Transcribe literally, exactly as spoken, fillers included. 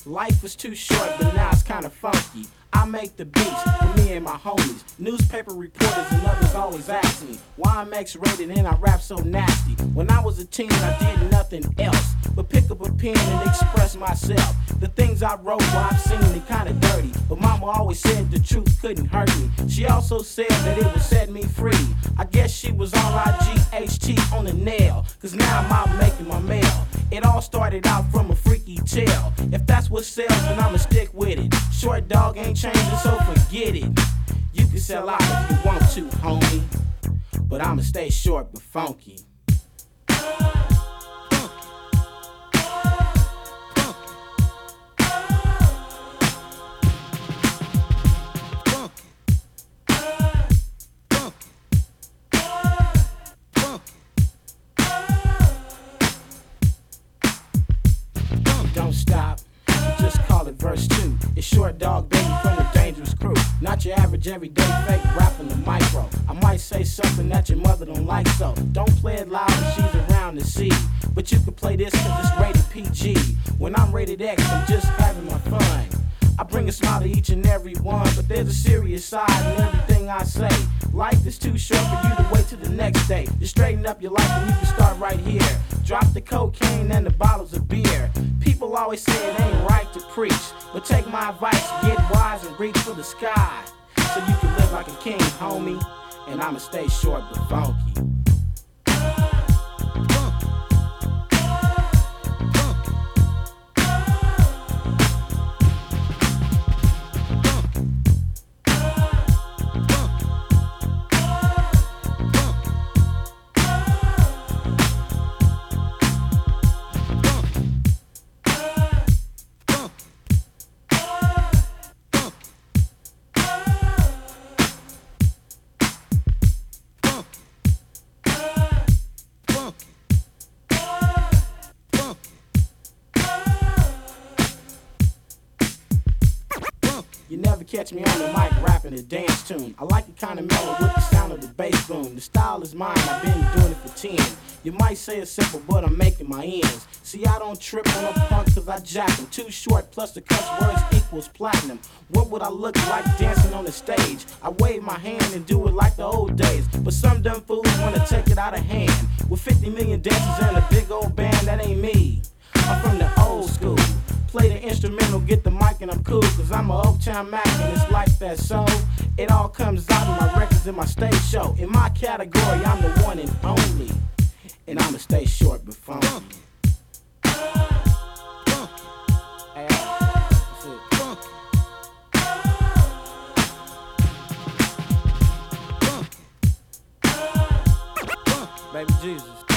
Life was too short, but now it's kinda funky. I make the beats for me and my homies. Newspaper reporters and others always ask me why I'm X-rated and I rap so nasty. When I was a teen, I did nothing else but pick up a pen and express myself. The things I wrote while I've seen it kinda dirty, but mama always said the truth couldn't hurt me. She also said that it would set me free. I guess she was on I G H T on the nail, cause now I'm out making my mail. It all started out from a freaky tale. If that's what sells, then I'ma stick with it. Short dog ain't changing, so forget it. You can sell out if you want to, homie, but I'ma stay short but funky. Don't stop, just call it verse two. It's Short Dog Baby from the Dangerous Crew. Not your average everyday fake rapping the micro. I might say something that your mother don't like, so don't play it loud when she's around to see. But you can play this cause it's rated P G. When I'm rated X, I'm just having my fun. I bring a smile to each and every one, but there's a serious side in everything I say. Life is too short for you to wait till the next day. Just straighten up your life and you can start right here. Drop the cocaine and the bottles of beer. People always say it ain't right to preach, but take my advice, get wise and reach for the sky, so you can live like a king, homie, and I'ma stay short but funky. You never catch me on the mic rapping a dance tune. I like it kinda mellow with the sound of the bass boom. The style is mine, I've been doing it for ten. You might say it's simple, but I'm making my ends. See, I don't trip on a punk cause I jack them. Too short plus the cuss words equals platinum. What would I look like dancing on the stage? I wave my hand and do it like the old days. But some dumb fools wanna take it out of hand. With fifty million dancers and a big old band, that ain't me. I'm from the old school. Play the instrumental, get the mic and I'm cool, cause I'm a Oaktown Mac and it's like that, so it all comes out in my records and my stage show. In my category, I'm the one and only, and I'ma stay short but funky. Hey, that's it. Baby Jesus.